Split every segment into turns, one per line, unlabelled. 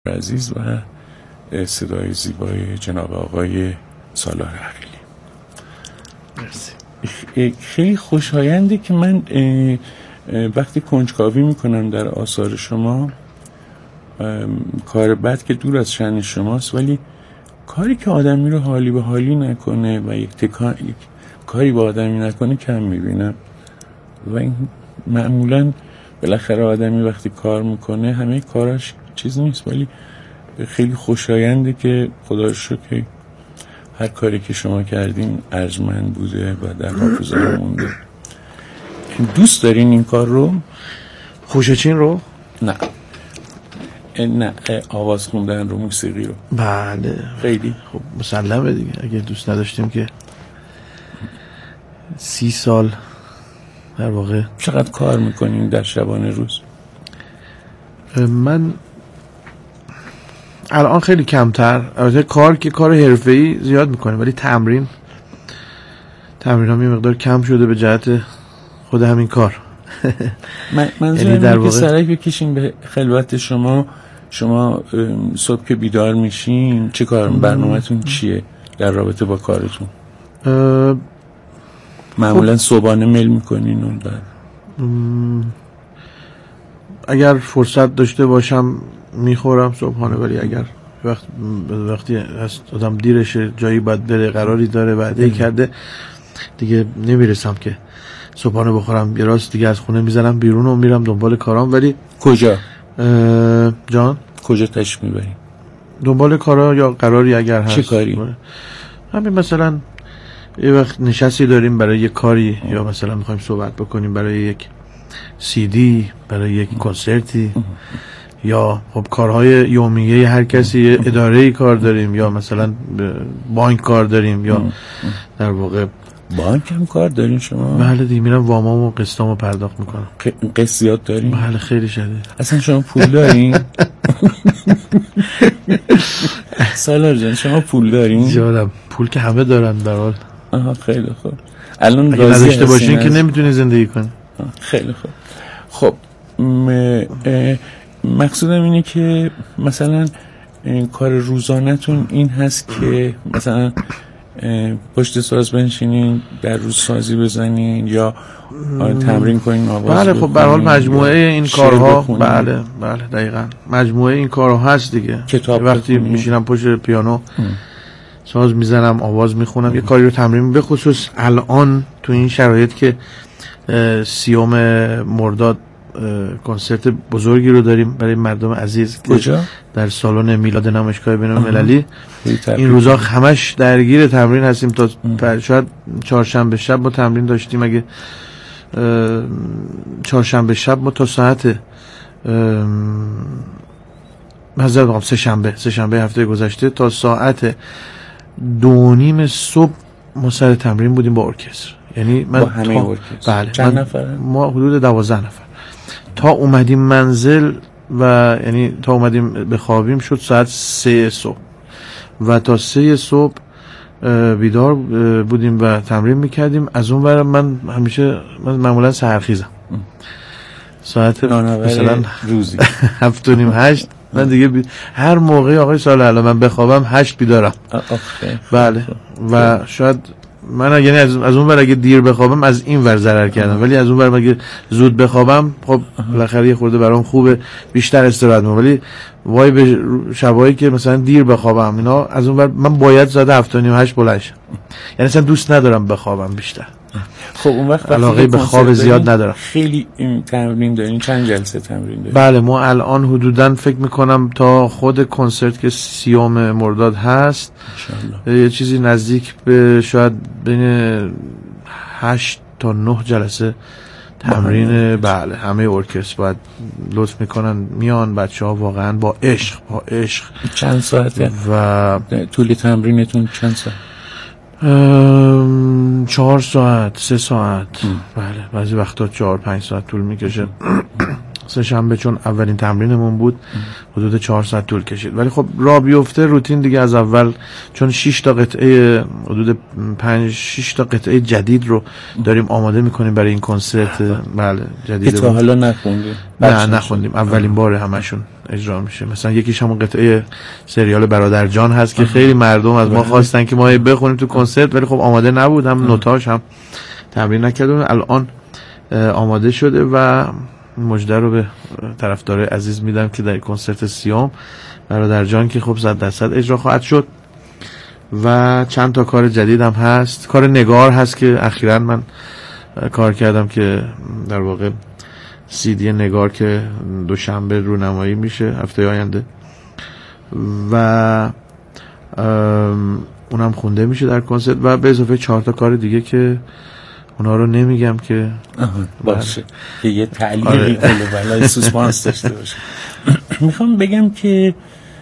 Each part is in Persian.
عزیز و صدای زیبای جناب آقای سالار عقیلی. مرسی. خیلی خوشاینده که من وقتی کنجکاوی میکنم در آثار شما، کار بد که دور از شأن شماست، ولی کاری که آدمی رو حالی به حالی نکنه و یک کاری با آدمی نکنه کم میبینم و این معمولا بالاخره آدمی وقتی کار میکنه همه کاراش چیز نیست، ولی خیلی خوشاینده که خدا رو شکر هر کاری که شما کردین ارجمند بوده و در حافظه مونده. دوست دارین این کار رو؟
خوشچین رو؟
نه آواز خوندن رو، موسیقی رو.
بله
خیلی
خب مسلمه دیگه. اگه دوست نداشتیم که 30 سال در واقع.
چقدر کار میکنین در شبانه روز؟
من الان خیلی کمتر، البته کار حرفه‌ای زیاد میکنیم، ولی تمرین ها یه مقدار کم شده به جهت خود همین کار.
منظورم اینه که سرک بکشین به خلوت شما صبح که بیدار میشین چه کار برنامه‌تون چیه در رابطه با کارتون؟ معمولا صبحانه میل میکنین اون بعد؟
اگر فرصت داشته باشم میخورم صبحانه، ولی اگر وقتی هست آدم دیرشه، جایی باید بره، قراری داره، وعده کرده، دیگه نمیرسم که صبحانه بخورم. یه راست دیگه از خونه میزنم بیرون و میرم دنبال کارام. ولی
کجا؟
جان؟
کجا تشریف میبریم؟
دنبال کارا یا قراری اگر هست.
چه کاری؟
همین مثلا یه وقت نشستی داریم برای یک کاری، یا مثلا میخوایم صحبت بکنیم برای یک CD، برای یک کنسرتی، یا خب کارهای یومیه هر کسی، اداره‌ای کار داریم، یا مثلا بانک کار داریم، یا در واقع
بانک هم کار دارین شما؟
بله دیگه، میرم وامام و قسطامو پرداخت میکنم.
قسط زیاد دارین؟
بله خیلی شدید.
اصلا شما پول دارین؟ سالار جان شما پول دارین؟
زیادم. پول که همه دارن در حال.
خیلی خوب. الان
اگه نداشته باشین که نمیتونی زندگی کنی.
خیلی خوب. خب مقصودم اینه که مثلا کار روزانه‌تون این هست که مثلا پشت ساز بنشینین در روز سازی بزنین یا تمرین کنین آواز
بله خب به هر حال مجموعه این کارها. بله دقیقاً مجموعه این کارها هست دیگه. وقتی میشینم پشت پیانو ساز میزنم، آواز میخونم، یه کاری رو تمرین، به خصوص الان تو این شرایط که 30 مرداد کنسرت بزرگی رو داریم برای مردم عزیز.
کجا؟
در سالن میلاد نمایشگاه بین‌المللی. این روزا همش درگیر تمرین هستیم. تا شاید چهارشنبه شب ما تمرین داشتیم. اگه چهارشنبه شب ما تا ساعت سه‌شنبه هفته گذشته تا ساعت 2:30 صبح ما سر تمرین بودیم با ارکستر. یعنی من
با همه ارکستر.
بله.
چند نفره؟
ما حدود 12 نفر. تا اومدیم منزل و یعنی تا اومدیم بخوابیم شد ساعت 3 صبح و تا 3 صبح بیدار بودیم و تمرین میکردیم. از اون ور من معمولا سحرخیزم. ساعت مثلا
روزی
7:30 8 من دیگه هر موقع آقای سالار من بخوابم 8 بیدارم. بله و شاید من یعنی از اون ور اگه دیر بخوابم از این ور ضرر کردم، ولی از اون ور اگه زود بخوابم خب بالاخره یه خورده برام خوبه، بیشتر استراحت می‌کنم. ولی وای به شبایی که مثلا دیر بخوابم اینا، از اون ور من باید ساعت 7:30 8 بلند شم. یعنی اصلا دوست ندارم بخوابم بیشتر.
خب اون وقت
علاقه به خواب زیاد ندارم.
خیلی تمرین دارین؟ چند جلسه تمرین دارین؟
بله ما الان حدوداً فکر میکنم تا خود کنسرت که 30 مرداد هست یه چیزی نزدیک به شاید بین 8 تا 9 جلسه تمرین. بله همه ارکستر باید لطف میکنن میان بچه‌ها واقعا با عشق.
چند ساعته؟
و
طول تمرینتون چند ساعت؟
4 ساعت 3 ساعت. بله بعضی وقتا 4-5 ساعت طول میکشه. سه شنبه چون اولین تمرینمون بود حدود 4 ساعت طول کشید. ولی خب راه بیفته روتین دیگه از اول، چون 6 تا قطعه حدود 5-6 تا قطعه جدید رو داریم آماده میکنیم برای این کنسرت. بله جدید.
تا حالا نخوندیم؟
نه نخوندیم، اولین بار همشون اجرا میشه. مثلا یکیش همون قطعه سریال برادر جان هست که خیلی مردم از ما خواستن که ما بخونیم تو کنسرت، ولی خب آماده نبود، هم نوتاش هم تمرین نکردیم. الان آماده شده و مژده رو به طرفدار عزیز میدم که در کنسرت 30 برادر جان که خب 100% اجرا خواهد شد و چند تا کار جدید هم هست. کار نگار هست که اخیراً من کار کردم که در واقع CD نگار که دوشنبه رونمایی میشه هفته آینده و اونم خونده میشه در کنسرت و به اضافه 4 تا کار دیگه که اونا رو نمیگم که
باشه که یه تعلیقی کنه ولی سوسپانس داشته باشه. میخوام بگم که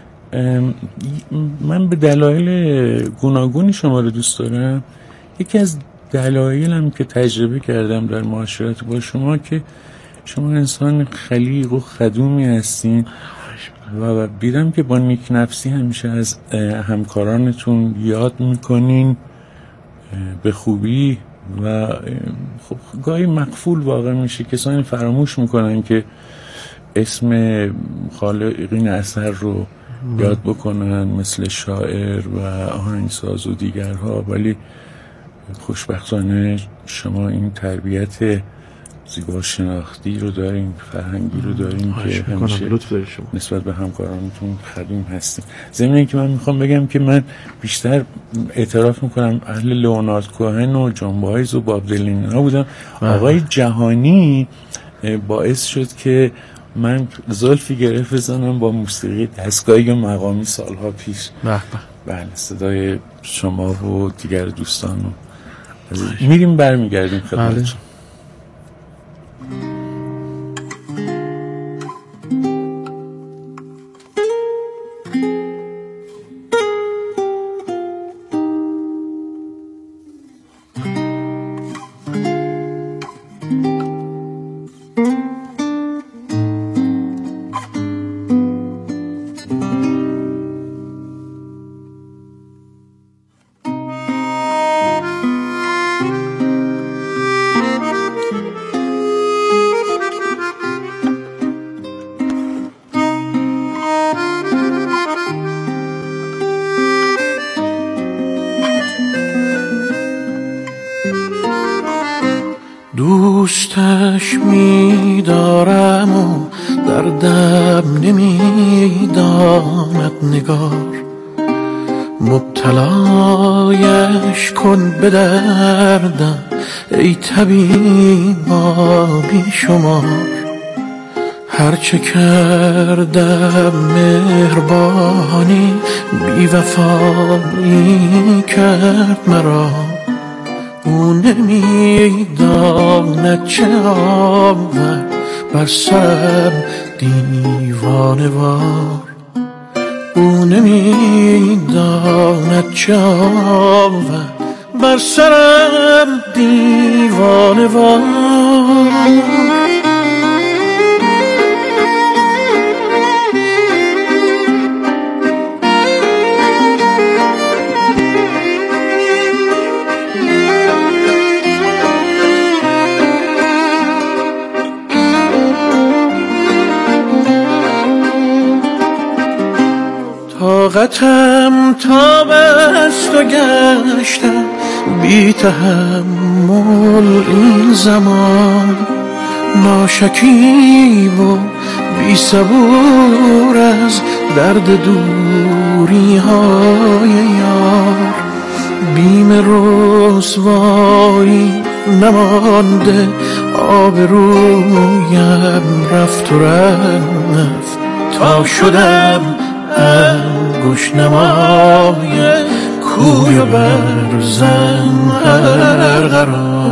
من به دلایل گوناگونی شما رو دوست دارم. یکی از دلایلم که تجربه کردم در معاشرت با شما که شما انسان خلیق و خدومی هستین و دیدم که با نیک نفسی همیشه از همکارانتون یاد میکنین به خوبی و خب گاهی مغفول واقع میشه، کسانی فراموش میکنن که اسم خالقین اثر رو یاد بکنن مثل شاعر و آهنگساز و دیگرها، ولی خوشبختانه شما این تربیت زیبا شناختی رو دارین، فرهنگی رو دارین که همیشه نسبت به همکارانتون خدوم هستین. ضمن اینکه من میخوام بگم که من بیشتر اعتراف میکنم اهل لئونارد کوهن و جان بایز و باب دلین ها بودم. آقای جهانی باعث شد که من زلفی گرفت بزنم با موسیقی دستگاهی مقامی سالها پیش. بله صدای شما و دیگر دوستان رو میریم برمیگردیم خدمتتون.
دوستش می‌دارم و دردم نمی‌داند نگار، مبتلایش کن به دردم ای طبیبا بی شمار. هرچه کردم مهربانی بی وفایی کرد مرا، او نمی‌داند چه آورد بر سرم دیوانه وار. او نمی‌داند چه آورد بر سرم دیوانه وار. طاقتم تا بست و گشتم بی تحمل این زمان، ناشکیب و بی صبور از درد دوری های یار. بیم رسوایی نمانده آبرویم رفت و رفت تا شدم انگوش نمای کوی و برزن هر قرار.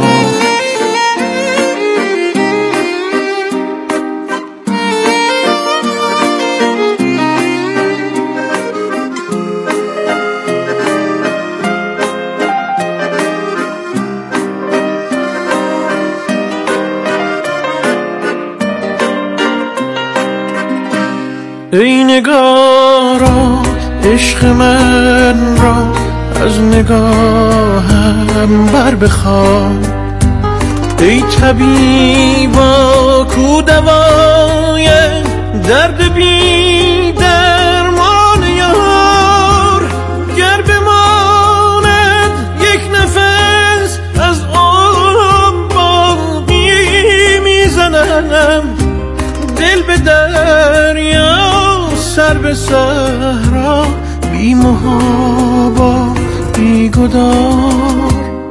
را عشق من را از نگاهم بر بخوان ای طبیبا کو دوای درد بی درمان یار گر بماند یک نفس از آن باقی میزنم دل به دریا سر به صحرا بی محابا بی گدار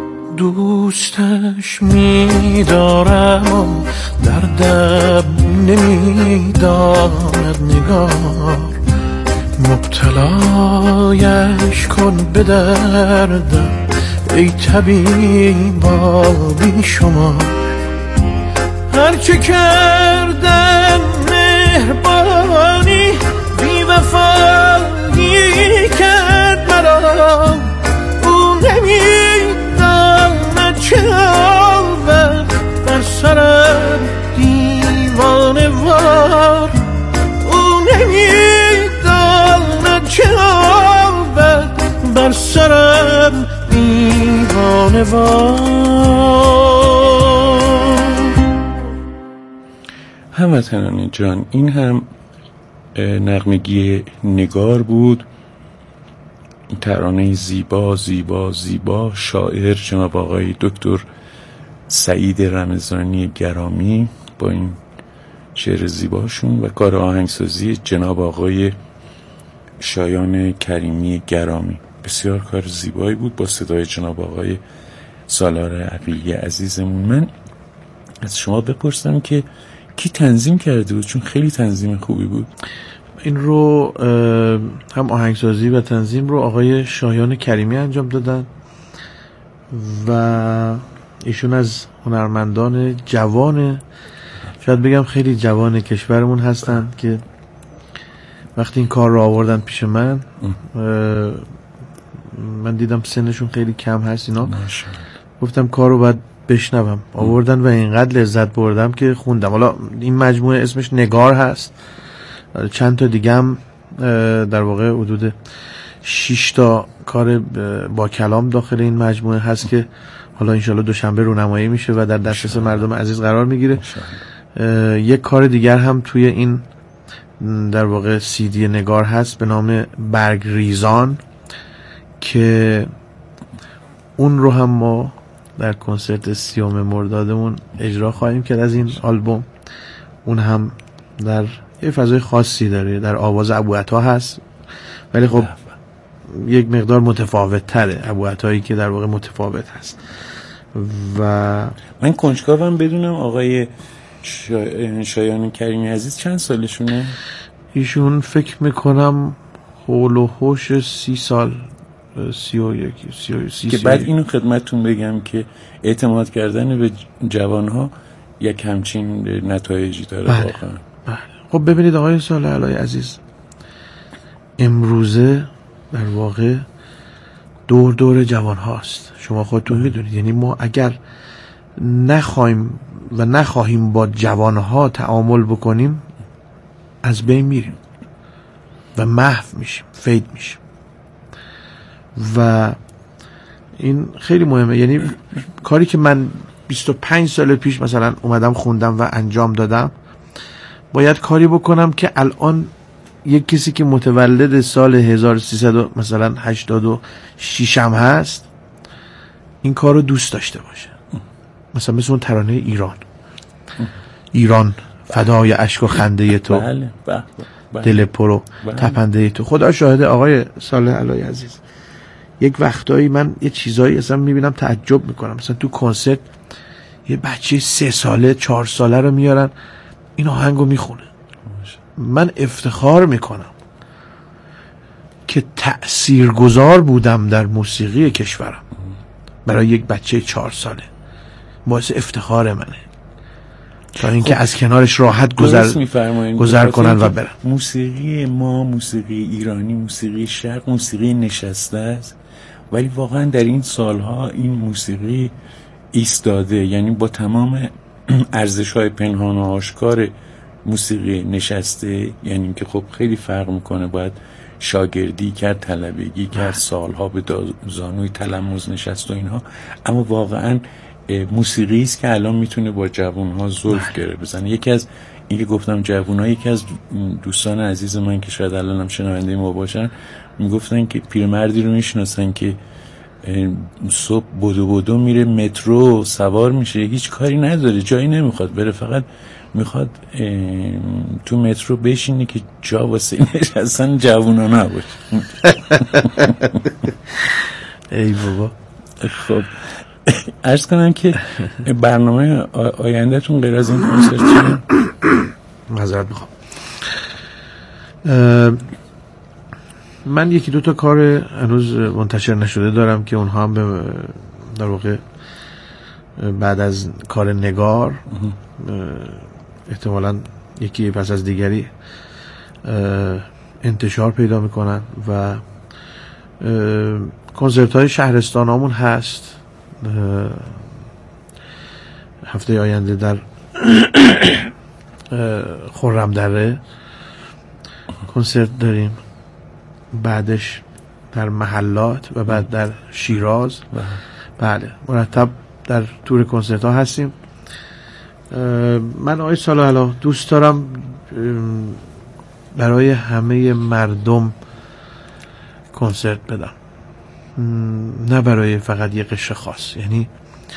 دوستش می‌دارم دردم نمی‌داند نگار مبتلایش کن به دردم ای طبیبا بی شما هرچه کردم مهربانی بی وفایی کرد مرا او نمی‌داند چه آورد بر سرم دیوانه وار او نمی‌داند چه آورد بر سرم دیوانه وار.
هموطنان جان، این هم نغمگی نگار بود، ترانه زیبا زیبا زیبا، شاعر جناب آقای دکتر سعید رمضانی گرامی با این شعر زیباشون و کار آهنگسازی جناب آقای شایان کریمی گرامی. بسیار کار زیبایی بود با صدای جناب آقای سالار عقیلی عزیزمون. من از شما بپرسم که کی تنظیم کرده بود؟ چون خیلی تنظیم خوبی بود.
این رو هم آهنگسازی و تنظیم رو آقای شایان کریمی انجام دادن و ایشون از هنرمندان جوان، شاید بگم خیلی جوان کشورمون هستن که وقتی این کار رو آوردن پیش من دیدم سنشون خیلی کم هست اینا، گفتم کار رو باید بشنوم. آوردن و اینقدر لذت بردم که خوندم. حالا این مجموعه اسمش نگار هست، چند تا دیگه هم در واقع حدود 6 تا کار با کلام داخل این مجموعه هست که حالا انشالله دوشنبه رونمایی میشه و در دسترس مردم عزیز قرار میگیره. یک کار دیگر هم توی این در واقع CD نگار هست به نام برگ ریزان که اون رو هم ما در کنسرت 30 مردادمون اجرا خواهیم کرد از این آلبوم. اون هم در یه فضای خاصی داره، در آواز ابوعطا هست ولی خب یک مقدار متفاوت تره، ابوعطایی که در واقع متفاوت هست. و
من کنجکاوم بدونم آقای شایان کریمی عزیز چند سالشونه؟
ایشون فکر میکنم حول و حوش 30 سال، 31
که بعد اینو خدمتتون بگم که اعتماد کردن به جوانها یک همچین نتایجی داره.
بله.
واقعا
بله. خب ببینید آقای صالح علای عزیز، امروزه در واقع دور جوان هاست، شما خودتون میدونید. یعنی ما اگر نخواهیم و نخواهیم با جوان ها تعامل بکنیم از بین میریم و محو میشیم، فید میشیم و این خیلی مهمه. یعنی کاری که من 25 سال پیش مثلا اومدم خوندم و انجام دادم، باید کاری بکنم که الان یک کسی که متولد سال 1300 مثلا 86 هم هست این کار رو دوست داشته باشه. مثلا مثل اون ترانه ایران فدای اشک و خنده تو،
بله.
دل پرو تپنده تو. خدا شاهده آقای صالح علای عزیز، یک وقتایی من یه چیزایی اصلا میبینم تعجب میکنم. مثلا تو کنسرت یه بچه 3 ساله 4 ساله رو میارن این آهنگو میخونه. من افتخار میکنم که تأثیرگذار بودم در موسیقی کشورم برای یک بچه 4 ساله. باعث افتخار منه تا اینکه از کنارش راحت گذر کنن و برن.
موسیقی ما، موسیقی ایرانی، موسیقی شرق، موسیقی نشسته است، ولی واقعا در این سالها این موسیقی ایستاده. یعنی با تمام ارزش‌های پنهان و آشکار موسیقی نشسته، یعنی که خب خیلی فرق میکنه، باید شاگردی کرد، طلبگی کرد، سالها به زانوی تلمذ نشست و اینها، اما واقعا موسیقی است که الان میتونه با جوانها زلف گره بزنه. یکی از این که گفتم جوانها، یکی از دوستان عزیز من که شاید الان هم شنونده ما باشن میگفتن که پیرمردی رو میشناسن که صبح بدو میره مترو سوار میشه، هیچ کاری نداره، جایی نمیخواد بره، فقط میخواد تو مترو بشینه که جا واسه نشستن جوونا نباشه.
ای بابا.
خب عرض کنم که برنامه آیندهتون غیر از این کنسرت چیه؟
معذرت میخوام. من یکی دو تا کار هنوز منتشر نشده دارم که اونها هم در واقع بعد از کار نگار احتمالاً یکی پس از دیگری انتشار پیدا میکنن و کنسرت های شهرستان همون هست. هفته آینده در خرمدره کنسرت داریم، بعدش در محلات و بعد در شیراز. بله مرتب در تور کنسرت ها هستیم. من آقای صالح دوست دارم برای همه مردم کنسرت بدم، نه برای فقط یه قشر خاص. یعنی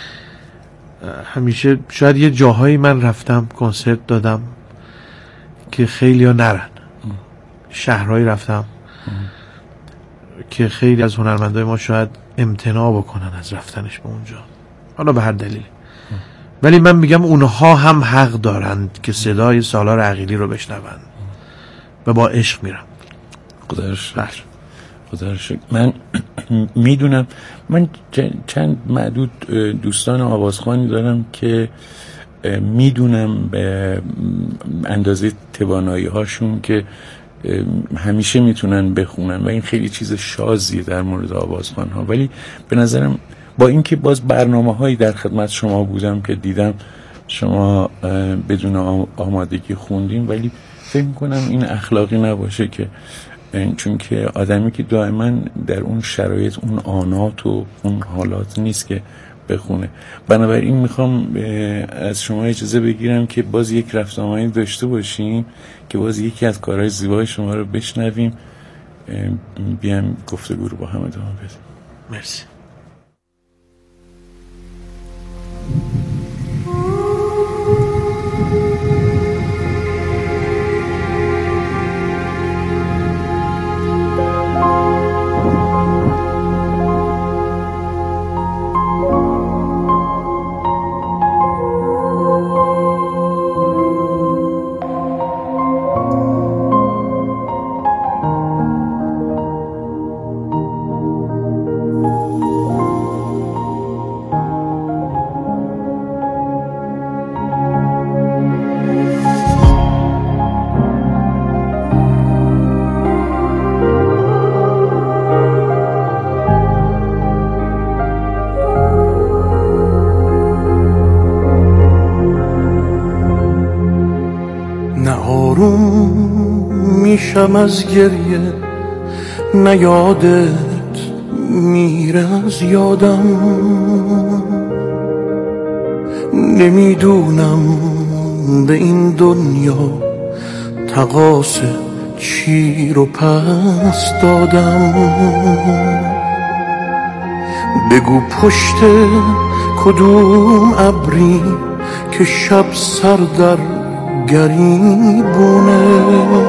همیشه شاید یه جاهایی من رفتم کنسرت دادم که خیلی ها نرن، شهرهایی رفتم که خیلی از هنرمندای ما شاید امتناع بکنن از رفتنش به اونجا، حالا به هر دلیل، ولی من میگم اونها هم حق دارند که صدای سالار عقیلی رو بشنوند و با عشق میرم.
خدا رو شکر. من میدونم، من چند معدود دوستان آوازخوانی دارم که میدونم به اندازه توانایی هاشون که همیشه میتونن بخونن و این خیلی چیز شازیه در مورد آوازخوان ها، ولی به نظرم با اینکه باز برنامه هایی در خدمت شما بودم که دیدم شما بدون آمادگی خوندیم، ولی فکر میکنم این اخلاقی نباشه که چون که آدمی که دائما در اون شرایط اون آنات و اون حالات نیست که بخونه. بنابراین میخوام از شما اجازه بگیرم که باز یک رفت آمدی داشته باشیم که باز یکی از کارهای زیبای شما رو بشنویم، بیام گفتگو رو با هم ادامه بدیم.
مرسی.
میشم از گریه، نه یادت میره از یادم، نمیدونم به این دنیا تقاص چی رو پس دادم. بگو پشت کدوم ابری که شب سر در گریبونه،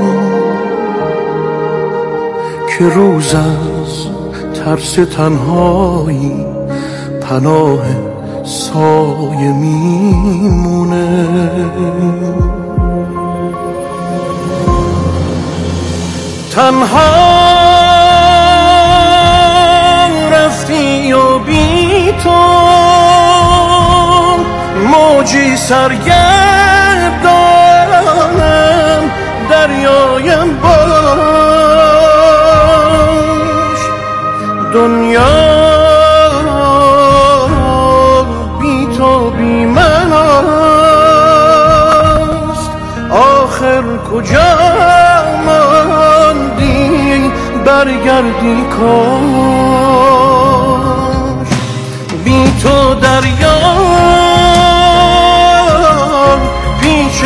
که روز از ترس تنهایی پناه سایه میمونه. تنها رفتی و بی تو موجی سرگردانم، دریایم باش. دنیا بی تو بی من است، آخر کجا ماندی برگردی کاش بی تو دریان پیش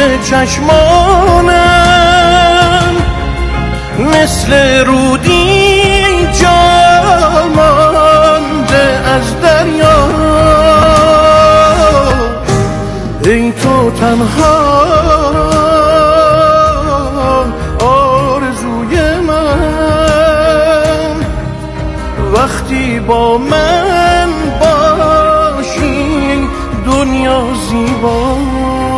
چشمانم مثل رودی جا مانده از دریا ای تو تنها آرزوی من وقتی با من باشی دنیا زیباست.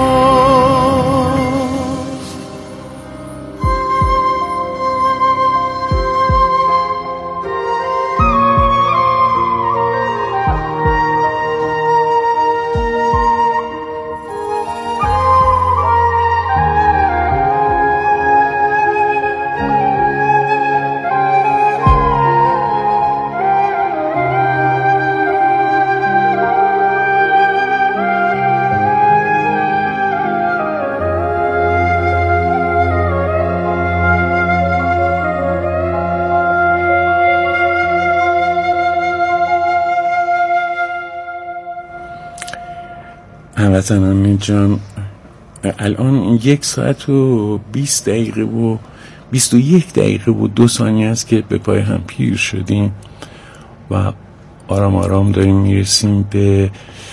هموطنان جان، الان 1 ساعت و 20 دقیقه و 21 دقیقه و 2 ثانیه است که به پای هم پیر شدیم و آرام آرام داریم میرسیم به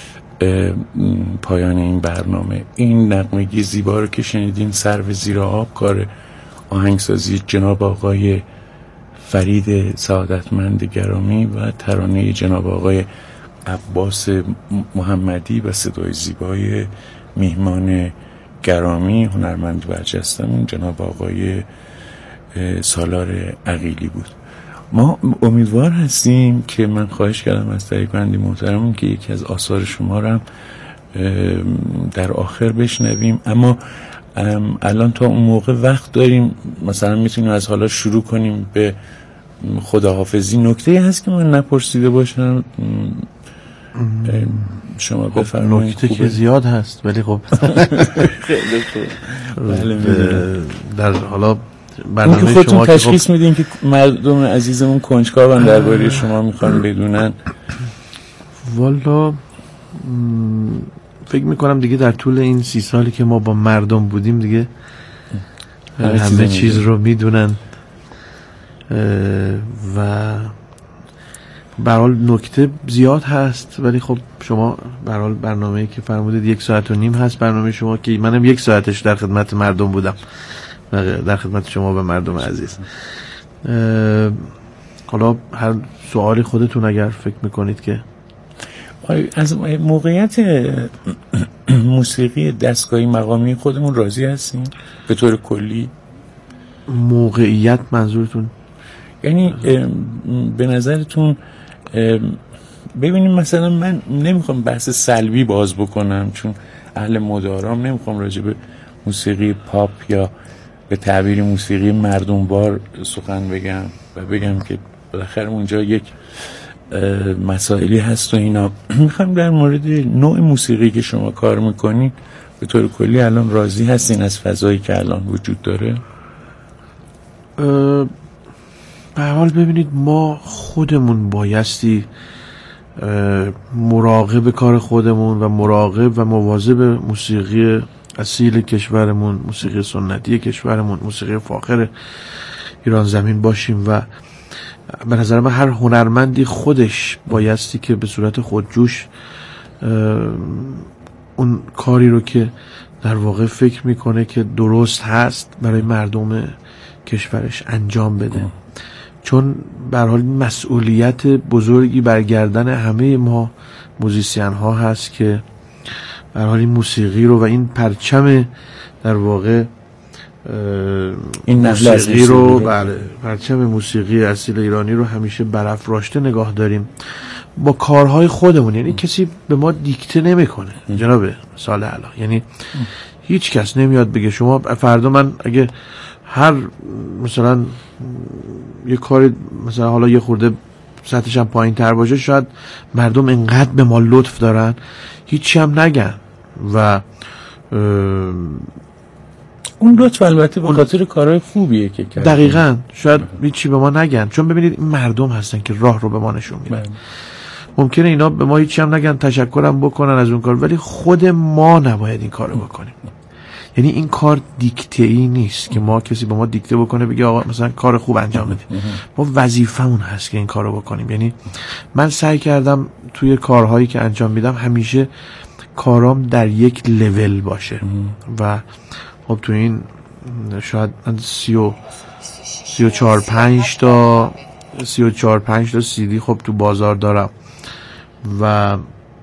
پایان این برنامه. این نغمگی زیبا رو که شنیدین، سرو زیر آب، کار آهنگسازی جناب آقای فرید سعادتمند گرامی و ترانه جناب آقای عباس محمدی و صدای زیبای میهمان گرامی هنرمند برجستمون جناب آقای سالار عقیلی بود. ما امیدوار هستیم که من خواهش کردم از تهیه کننده محترمون که یکی از آثار شما رو هم در آخر بشنویم، اما الان تا اون موقع وقت داریم، مثلا میتونیم از حالا شروع کنیم به خداحافظی. نکته هست که من نپرسیده باشم شما بفرمایید.
نکته که زیاد هست ولی خب در حالا برنامه
که خودتون
شما
تشخیص میدین که مردم عزیزمون کنجکاون درباره شما میخوان بدونن.
والا فکر میکنم دیگه در طول این 30 سالی که ما با مردم بودیم دیگه همه چیز رو میدونن و برحال نکته زیاد هست ولی خب شما برحال برنامه‌ای که فرمودید 1 ساعت و نیم هست برنامه شما که منم 1 ساعتش در خدمت مردم بودم در خدمت شما و مردم عزیز. حالا هر سوالی خودتون اگر فکر میکنید که
از موقعیت موسیقی دستگاهی مقامی خودمون راضی هستیم به طور کلی؟
موقعیت منظورتون؟
یعنی به نظرتون ببینیم مثلا من نمیخوام بحث سلبی باز بکنم چون اهل مدارام، نمیخوام راجع به موسیقی پاپ یا به تعبیر موسیقی مردمبار سخن بگم و بگم که بالاخره اونجا یک مسائلی هست و اینا. میخوام در مورد نوع موسیقی که شما کار میکنین به طور کلی الان راضی هستین از فضایی که الان وجود داره؟
به حال ببینید ما خودمون بایستی مراقب کار خودمون و مراقب و مواظب موسیقی اصیل کشورمون، موسیقی سنتی کشورمون، موسیقی فاخر ایران زمین باشیم و به نظر من هر هنرمندی خودش بایستی که به صورت خودجوش اون کاری رو که در واقع فکر میکنه که درست هست برای مردم کشورش انجام بده، چون به هر حال مسئولیت بزرگی بر گردن همه ما موزیسین ها هست که به هر حال این موسیقی رو و این پرچم در واقع
این
موسیقی رو، بله، پرچم موسیقی اصیل ایرانی رو همیشه برافراشته نگاه داریم با کارهای خودمون. یعنی کسی به ما دیکته نمیکنه جناب سال اعلی، یعنی هیچ کس نمیاد بگه شما فردا من اگه هر مثلا یه کاری مثلا حالا یه خورده سطحش هم پایین تر باشه شاید مردم انقدر به ما لطف دارن هیچی هم نگن و
اون لطف البته به خاطر کارهای خوبیه که کرد.
دقیقاً. شاید هیچی به ما نگن، چون ببینید این مردم هستن که راه رو به ما نشون میدن. ممکنه اینا به ما هیچی هم نگن، تشکرم بکنن از اون کار، ولی خود ما نباید این کارو بکنیم. یعنی این کار دیکته‌ای نیست که ما کسی به ما دیکته بکنه بگه آقا مثلا کار خوب انجام بدید. ما وظیفمون هست که این کارو بکنیم. یعنی من سعی کردم توی کارهایی که انجام میدم همیشه کارام در یک لول باشه و خب تو این شاید 34-5 تا CD خب تو بازار دارم و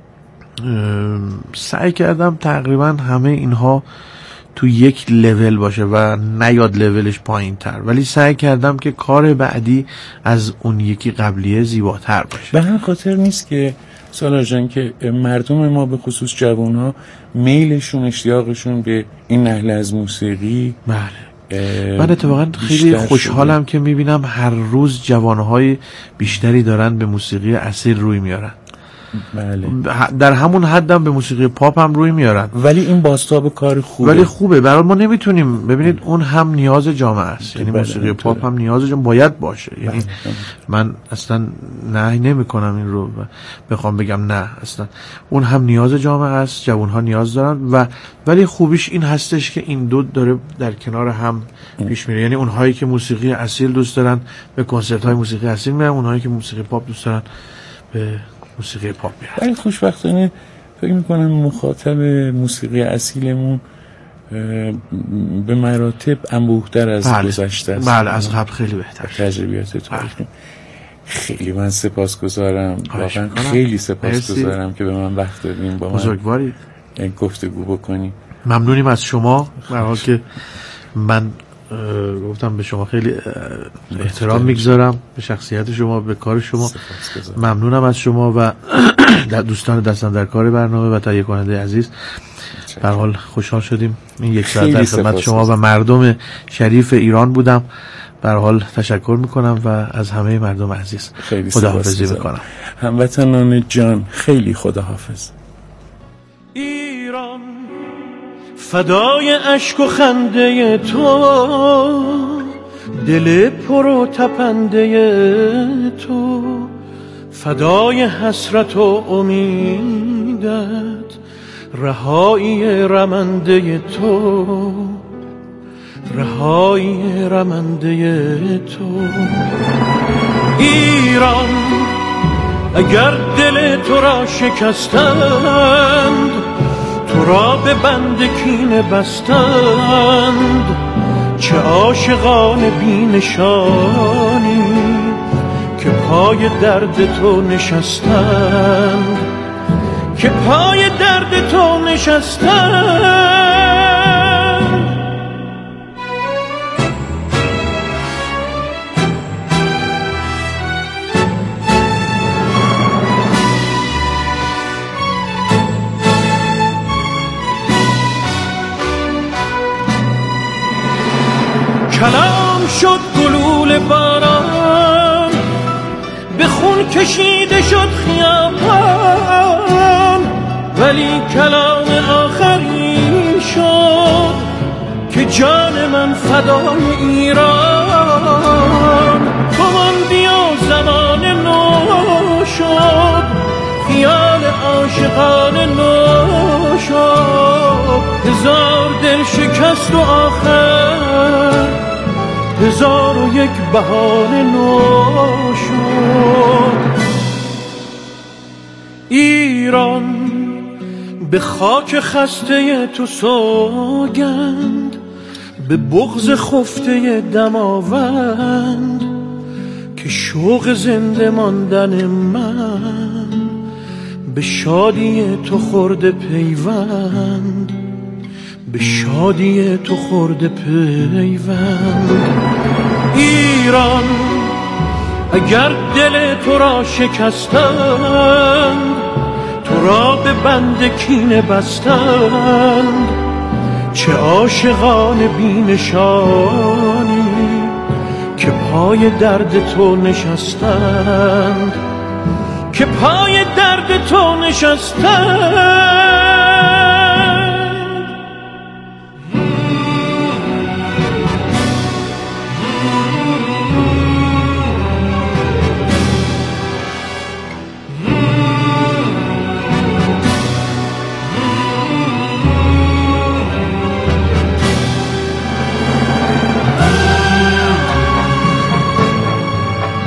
سعی کردم تقریبا همه اینها تو یک لول باشه و نیاد لولش پایین تر، ولی سعی کردم که کار بعدی از اون یکی قبلیه زیباتر باشه.
به همین خاطر نیست که سالار جان که مردم ما به خصوص جوانها میلشون، اشتیاقشون به این نحله از موسیقی،
من اتفاقا خیلی خوشحالم که میبینم هر روز جوانهای بیشتری دارن به موسیقی اصیل روی میارن.
بله.
در همون حدم به موسیقی پاپ هم روی میارن،
ولی این بازتاب کار خوبه.
ولی خوبه برای ما. نمیتونیم ببینید اون هم نیاز جامعه است. یعنی موسیقی پاپ هم نیاز جامعه باید باشه. یعنی من اصلا نه نمیکنم این رو بخوام بگم نه، اصلا اون هم نیاز جامعه است، جوانها نیاز دارن ولی خوبیش این هستش که این دو داره در کنار هم پیش میره. یعنی اونهایی که موسیقی اصیل دوست دارن به کنسرت های موسیقی اصیل میرن، اونهایی که موسیقی پاپ دوست دارن به موسیقی پاپ میرن.
ولی خوشبختانه فکر میکنم مخاطب موسیقی اصیلمون به مراتب انبوه‌تر از گذشته است.
بله، از قبل خیلی بهتر.
تجربیات تاریخی. خیلی من سپاسگزارم، واقعا خیلی سپاسگزارم که به من وقت دادین با من
بزرگوارید
گفتگو بکنیم. ممنونیم
از شما، در حالی که من گفتم به شما خیلی احترام میگذارم، به شخصیت شما، به کار شما. ممنونم از شما و دوستان دستن در کار برنامه و تهیه کننده عزیز. به هر حال خوشحال شدیم این یک ساعت در خدمت شما و مردم شریف ایران بودم. به هر حال تشکر میکنم و از همه مردم عزیز خداحافظی میکنم.
هموطنان جان خیلی خداحافظ.
ایران فدای اشک و خنده تو، دل پر و تپنده تو، فدای حسرت و امیدت، رهایی رمنده تو، رهایی رمنده تو. ایران اگر دل تو را شکستند، تو را به بند کینه بستند، چه عاشقان بی نشانی که پای درد تو نشستند، که پای درد تو نشستند. کلام شد گلوله باران، به خون کشیده شد خیابان، ولی کلام آخری شد که جان من فدای ایران. توان بیا زمان نو شد، خیال عاشقان نو شد، هزار دل شکست و آخر 1001 بهانه نو شد. ایران به خاک خسته تو سوگند، به بغض خفته دماوند، که شوق زنده ماندن من به شادی تو خورده پیوند، به شادی تو خورده پیوند. ایران اگر دل تو را شکستند، تو را به بند کینه بستند، چه عاشقان بی نشانی که پای درد تو نشستند، که پای درد تو نشستند.